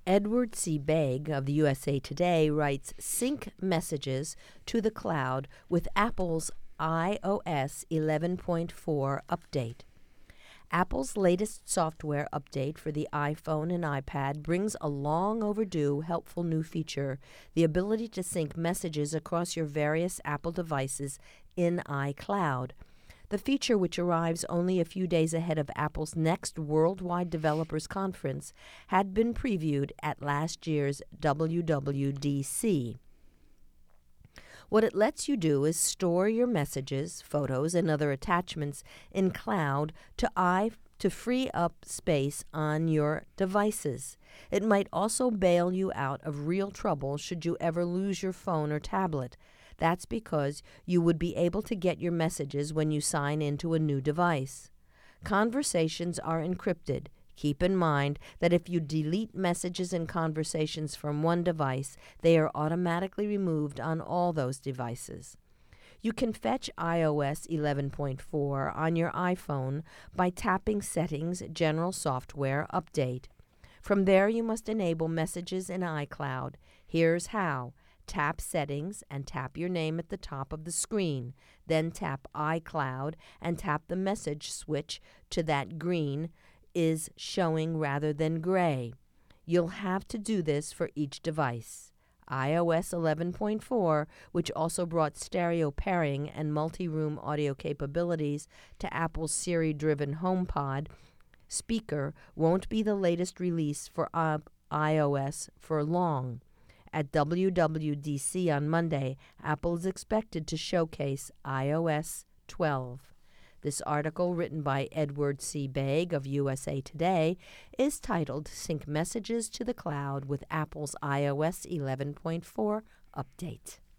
Edward C. Begg of the USA Today writes, "Sync messages to the cloud with Apple's iOS 11.4 update." Apple's latest software update for the iPhone and iPad brings a long overdue, helpful new feature, the ability to sync messages across your various Apple devices in iCloud. The feature, which arrives only a few days ahead of Apple's next Worldwide Developers Conference, had been previewed at last year's WWDC. What it lets you do is store your messages, photos, and other attachments in cloud to free up space on your devices. It might also bail you out of real trouble should you ever lose your phone or tablet. That's because you would be able to get your messages when you sign into a new device. Conversations are encrypted. Keep in mind that if you delete messages and conversations from one device, they are automatically removed on all those devices. You can fetch iOS 11.4 on your iPhone by tapping Settings, General Software, Update. From there, you must enable messages in iCloud. Here's how. Tap Settings and tap your name at the top of the screen. Then tap iCloud and tap the message switch to that green is showing rather than gray. You'll have to do this for each device. iOS 11.4, which also brought stereo pairing and multi-room audio capabilities to Apple's Siri-driven HomePod speaker, won't be the latest release for iOS for long. At WWDC on Monday, Apple is expected to showcase iOS 12. This article, written by Edward C. Begg of USA Today, is titled "Sync Messages to the Cloud with Apple's iOS 11.4 Update."